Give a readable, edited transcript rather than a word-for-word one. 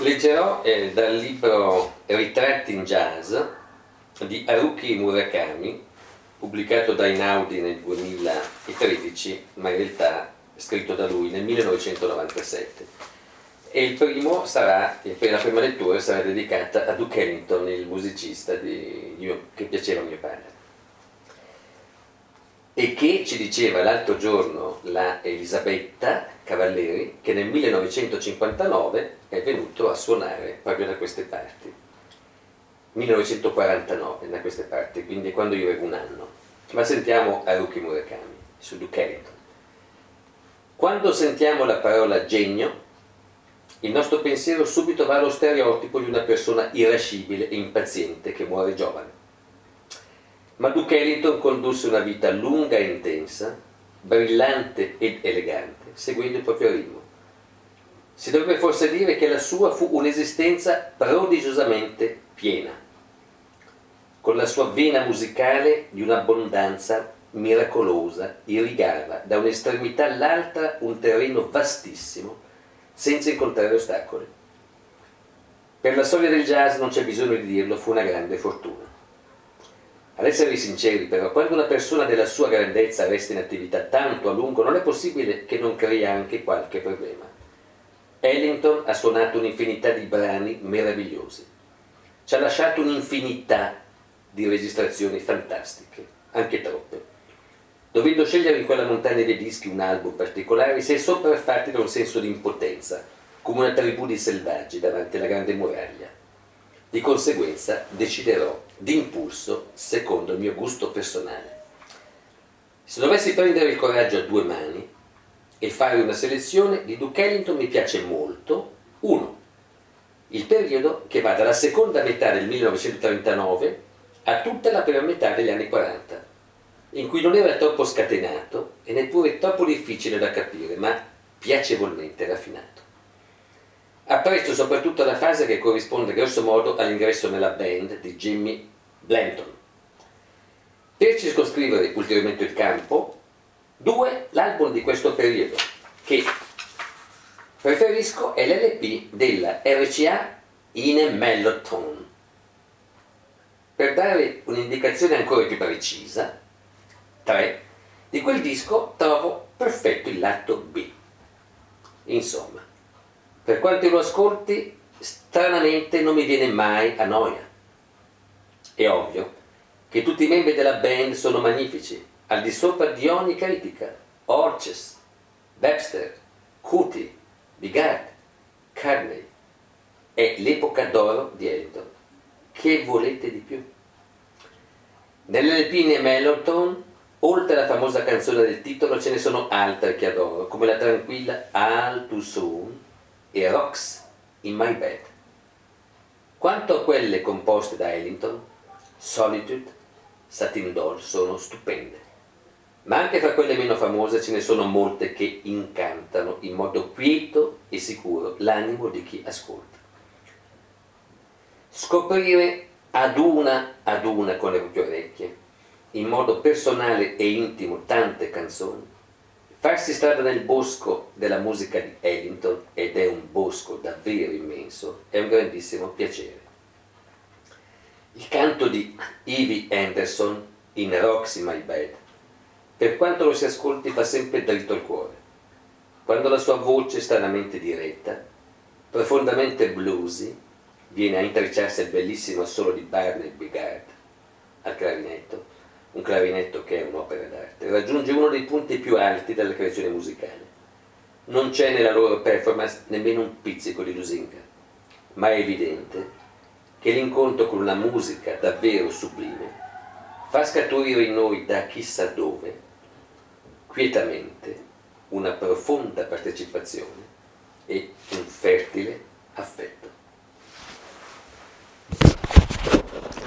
Leggerò dal libro Ritratti in jazz di Haruki Murakami, pubblicato da Einaudi nel 2013, ma in realtà scritto da lui nel 1997. E il primo sarà, la prima lettura sarà dedicata a Duke Ellington, il musicista che piaceva a mio padre. E che ci diceva l'altro giorno la Elisabetta Cavalleri che nel 1959 è venuto a suonare proprio da queste parti. 1949 da queste parti, quindi quando io avevo un anno. Ma sentiamo Haruki Murakami su Duke Ellington. Quando sentiamo la parola genio, il nostro pensiero subito va allo stereotipo di una persona irascibile e impaziente che muore giovane. Ma Duke Ellington condusse una vita lunga e intensa, brillante ed elegante, seguendo il proprio ritmo. Si dovrebbe forse dire che la sua fu un'esistenza prodigiosamente piena, con la sua vena musicale di un'abbondanza miracolosa, irrigava da un'estremità all'altra un terreno vastissimo, senza incontrare ostacoli. Per la storia del jazz, non c'è bisogno di dirlo, fu una grande fortuna. Ad essere sinceri però, quando una persona della sua grandezza resta in attività tanto a lungo, non è possibile che non crea anche qualche problema. Ellington ha suonato un'infinità di brani meravigliosi, ci ha lasciato un'infinità di registrazioni fantastiche, anche troppe. Dovendo scegliere in quella montagna dei dischi un album particolare, si è sopraffatti da un senso di impotenza, come una tribù di selvaggi davanti alla grande muraglia. Di conseguenza deciderò d'impulso secondo il mio gusto personale. Se dovessi prendere il coraggio a due mani e fare una selezione, di Duke Ellington mi piace molto 1. Il periodo che va dalla seconda metà del 1939 a tutta la prima metà degli anni 40, in cui non era troppo scatenato e neppure troppo difficile da capire, ma piacevolmente raffinato. Apprezzo soprattutto la fase che corrisponde grosso modo all'ingresso nella band di Jimmy Blanton. Per circoscrivere ulteriormente il campo, 2. L'album di questo periodo, che preferisco è l'LP della RCA in Mellotone. Per dare un'indicazione ancora più precisa, 3. Di quel disco trovo perfetto il lato B. Insomma, per quanto lo ascolti, stranamente non mi viene mai a noia. È ovvio che tutti i membri della band sono magnifici, al di sopra di ogni critica. Orches, Webster, Cutie, Bigard, Carney. È l'epoca d'oro di Ellington. Che volete di più? Nell'LP in Mellotone, oltre alla famosa canzone del titolo, ce ne sono altre che adoro, come la tranquilla All Too Soon e Rocks in My Bed. Quanto a quelle composte da Ellington, Solitude, Satin Doll sono stupende, ma anche fra quelle meno famose ce ne sono molte che incantano in modo quieto e sicuro l'animo di chi ascolta. Scoprire ad una con le proprie orecchie, in modo personale e intimo, tante canzoni, farsi strada nel bosco della musica di Ellington, ed è un bosco davvero immenso, è un grandissimo piacere. Il canto di Ivy Anderson in Rocks in My Bed, per quanto lo si ascolti, fa sempre dritto al cuore. Quando la sua voce stranamente diretta, profondamente bluesy, viene a intrecciarsi al bellissimo assolo di Barney Bigard al clarinetto, un clarinetto che è un'opera d'arte, raggiunge uno dei punti più alti della creazione musicale. Non c'è nella loro performance nemmeno un pizzico di lusinga, ma è evidente che l'incontro con una musica davvero sublime fa scaturire in noi da chissà dove, quietamente, una profonda partecipazione e un fertile affetto.